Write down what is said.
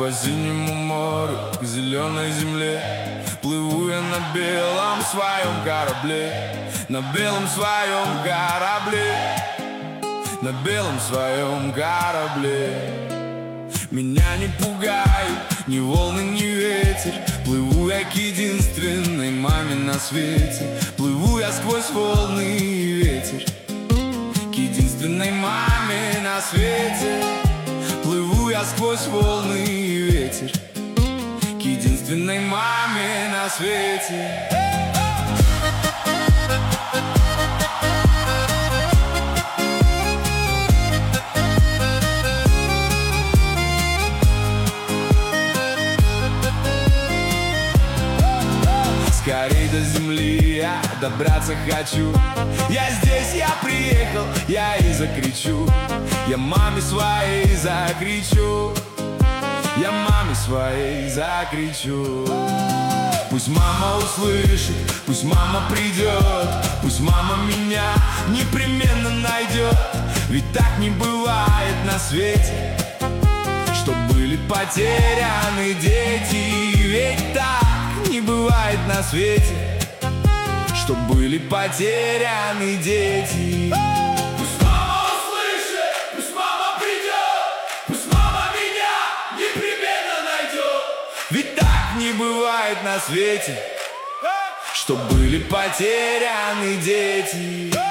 По синему морю, к зеленой земле плыву я на белом своем корабле, на белом своем корабле, на белом своем корабле. Меня не пугают ни волны, ни ветер. Плыву я к единственной маме на свете. Плыву я сквозь волны и ветер к единственной маме на свете. Плыву я сквозь волны и ветер к единственной маме на свете. Скорей до земли я добраться хочу. Я здесь, я приехал, я и закричу. Я маме своей закричу. Я маме своей закричу. Пусть мама услышит, пусть мама придет. Пусть мама меня непременно найдет. Ведь так не бывает на свете, чтоб были потеряны дети. Ведь так не бывает на свете, чтоб были потеряны дети. Пусть мама услышит, пусть мама придет. Пусть мама меня непременно найдет. Ведь так не бывает на свете, чтоб были потеряны дети.